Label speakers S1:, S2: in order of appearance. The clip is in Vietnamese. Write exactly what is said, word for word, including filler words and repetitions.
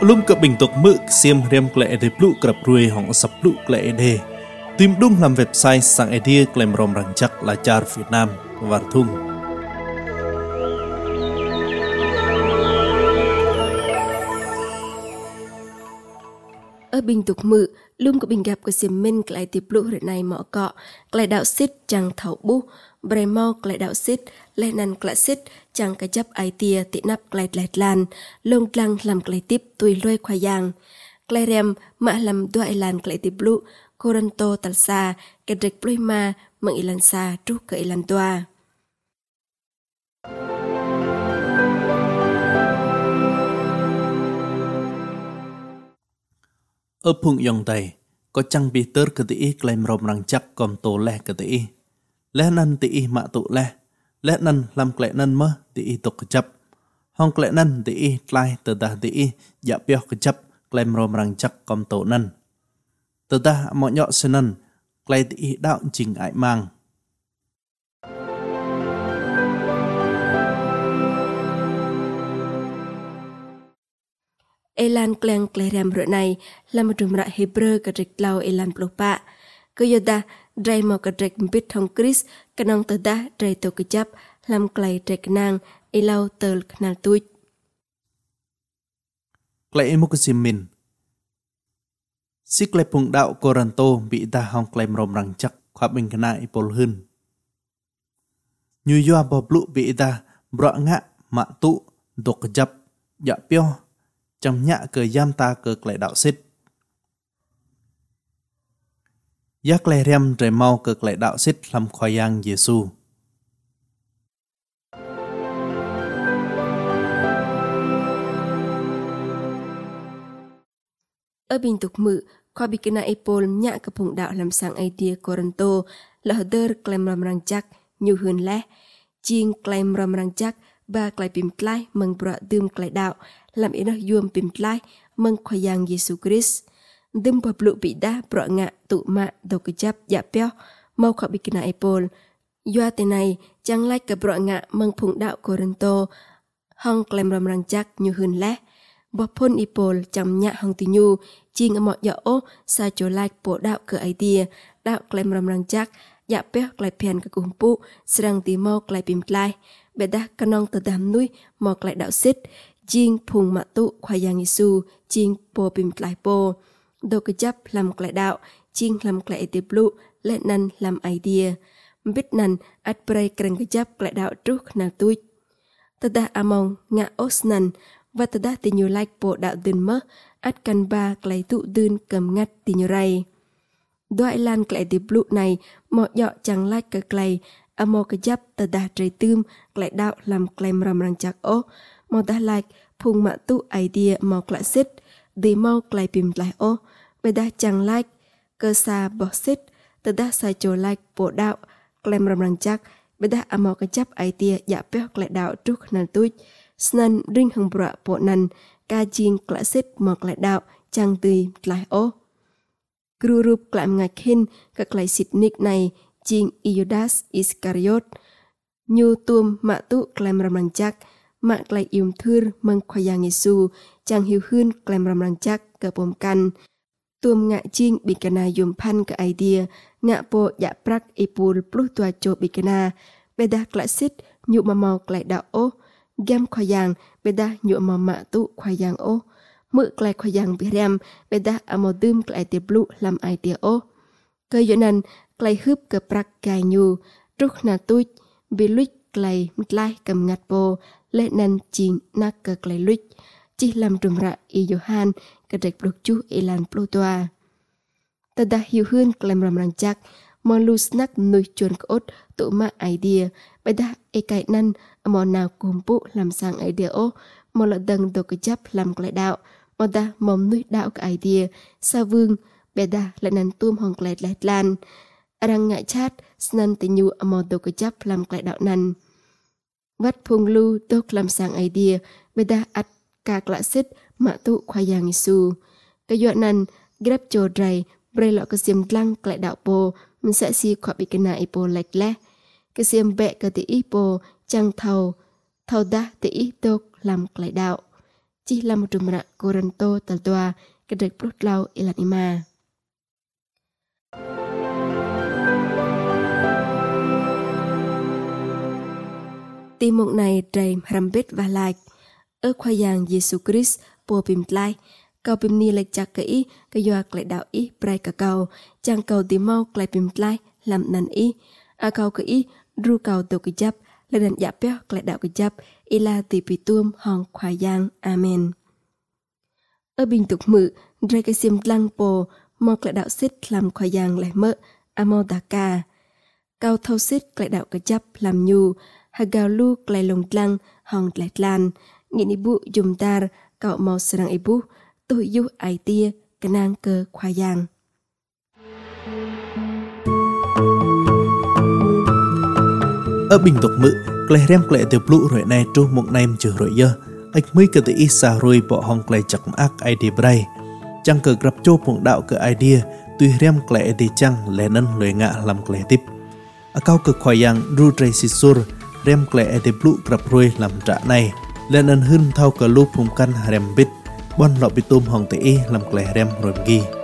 S1: lung cập bình tục mự xiêm riêng lệ để lũ cập ruồi hỏng sập lũ lệ đề tìm đúng làm website sang idea claim rom rằng chắc là char Việt Nam và thung
S2: ở bình tục mự lung của bình gặp của xiêm minh lại tiếp lũ hiện nay mỏ cọ lại đạo xít chẳng thảo bu bề mau lại đạo xít lại năn lại xít chẳng cái chấp ai tia tị nắp lại lại lan lông lăng làm lại tiếp tùy lôi khoai giang lại rem mạ làm đuôi lan lại tiếp lũ Coranto talsa cái rịch pluma mận ilan sa trúc cái ilan toa
S1: ở phung yong tay có chăng Peter cái tị claim rom rằng chắc còn tổ lẹ cái tị lẽ năn tị mạ tụ lẹ lẽ năn làm lẽ năn mơ tị tục chấp hong lẽ năn tị lai từ ta tị dạ bèo cái chấp claim rom rằng chắc còn tổ năn từ ta mọi nhọ sơn năn clay tị đạo trình ải mang
S2: Elan kleng klerem rợ này là một trường rạ Hebrew cả trịch lau Elan plopa. Cứ giờ ta, dray màu cả trịch bít thông Chris, cả nông tờ ta, dray tổ cơ chấp, làm clay trịch nàng, Elau tờ knal tuj.
S1: Clay một cái xiêm mình. Xích clay phung đạo Coranto bị ta hong clay rồng rằng chắc khoa bình khả nại bồ hơn. Như doa bò lụ bị ta, bọ ngạ, mạ tụ, tổ cơ chấp, dạ piao. Trong nhạ cờ giam ta cờ lại đạo xích. Giác lè rem trời mau cờ lại đạo xích làm khoai giang Giê-xu.
S2: Ở bình tục mự, khoa bị kena epol nhạ cờ phụng đạo làm sang idea Coranto là hờ đơ claim ram răng chắc nhiều hơn lẽ. Chiên claim ram răng chắc ba clay pim tlai mừng bọa đơm clay đạo làm ý nó yuam pim tlai mừng khoai giang Giê-xu Christ đơm bọa lụ bị đá bọa ngạ tụ mạ đầu cái chấp dạ peo mau khỏi bị kena epol doa tên này chẳng lại cái bọa ngạ mừng phụng đạo Coranto hong claim ram răng chắc nhiều hơn lẽ bọa phun epol chăm nhạ hong tì nhu chiên ở mọi dọ ô sa chỗ like bộ đạo cờ idea đạo claim ram răng chắc dạ peo clay pen cái cùng pu serang tì mau clay pim tlai bè đá canong tờ đàm núi mọc lại đạo xích chiên phùng mạ tụ khoai giang Giê-xu chiên po pim tlai po đầu cái chấp làm lại đạo chiên làm lại tiếp lụ lệ năn làm idea biết năn at pray kren cái chấp lại đạo trước nào tui tờ đá among ngạ osnan và tờ đá tì nhiều like bộ đạo đơn mơ at can ba lại tụ đơn cầm ngắt tì nhiều ray đoại lan lại tiếp lụ này mọi dọ chẳng like cái clay amo cái chấp tờ đà trời tươm lại đạo làm claim ram răng chắc ô mò đá like phung mạ tụ idea mò lại xích đi mau clay pim lại ô bây đá chẳng like cơ xa bỏ xích tờ đá sai chỗ like bộ đạo claim ram răng chắc bây đá amo cái chấp idea dạ béo lại đạo trước nàn tui snan ring hằng bọa bộ nàn ca chiên lại xích mò lại đạo chẳng tùy lại ô kru rup lại ngạch hin các lại xịt nick này chiên Iodas Iscariot như tuom mạ tụ claim ram răng chắc mạ lại yum thưa mừng khoai giang Giê-xu chẳng hiểu hơn claim ram răng chắc cờ bom căn tuom ngạ chiên bị cana yum pan cái idea ngạ po dạ prak ipul plus tua cho bị cana beda lại xích nhụ mà màu lại đạo ô gam khoai giang beda nhụ mà mạ tụ khoai giang ô mự lại khoai giang bị rem beda amo dum lại tiếp lụ làm idea ô cơ dụ nan clay hướp cơ prak gai nhu trúc na tuj bị luích clay mtlai cầm ngặt po lệ nan chiên nak cơ clay luích chỉ làm trùm rạ y Johan cơ trạch độc chú Elan Plotoa ta đã hiểu hơn claim ram răng chắc mong lu snack nuôi chuồn cốt tụ mạ idea bây đã e cài nan mong nào cùng bụ làm sang idea ô mong là đằng đồ cơ chấp làm clay đạo mong ta mong nuôi đạo cái idea sa vương bây đã lại nan tuom hong clay lại lan arang ngại chat snan tình nhu amo đồ cơ chấp làm lại đạo năn vắt phung lu tốt làm sang idea bây đã ắt cạc lạ xích mạ tụ khoai giang Giê-xu cái dọa năn grab cho dray bray lọ cái xiêm lăng lại đạo po mình sẽ si khỏi bị cái này po lệch lẽ cái xiêm bẹ cái tỷ po chẳng thầu thầu đa tỷ tốt làm lại đạo chỉ là một trùm rạ Corinto tờ tòa cái đợt bút lau Elanima. Tìm một này trầy rambit và lạc ở khoa giang Jesus Christ bùa bìm lại cầu bìm ni lệch chặt kỹ cái doa lại đạo ý prai cả cầu chẳng cầu tìm mau lại bìm lại làm năn ý à cầu kỹ ru cầu tổ cái chấp lên đàn dạ béo lại đạo cái chấp y la tì bì tuôm hòn khoa giang amen. Ở bình tục mự rây cái xiêm lăng bồ mọc lại đạo xích làm khoa giang lại mỡ amodaka cầu thâu xích lại đạo cái chấp làm nhu hà gào lu lại lồng lăng hòn lại lan nghĩ ni bu dùng tar cậu màu sang ibu tôi du ai tia cái nang cơ khoa giang.
S1: Ở bình tục mự lại rem lại từ blu rồi này tru một nem chữ rồi giờ ách mới cái tự ít xa rồi bỏ hòn lại chặt ác ai đi bray chẳng cờ gặp chô một đạo cái idea tuy rem lại thì chẳng lẽ nâng lời ngạ làm lại tiếp ở cao cực khoa giang ru tray sisur rem lại thì blu gặp rồi làm trả này lên ân hưng thao cờ lu phùng căn rem bít bon lọ bị tôm hòn tự làm lại rem rồi ghi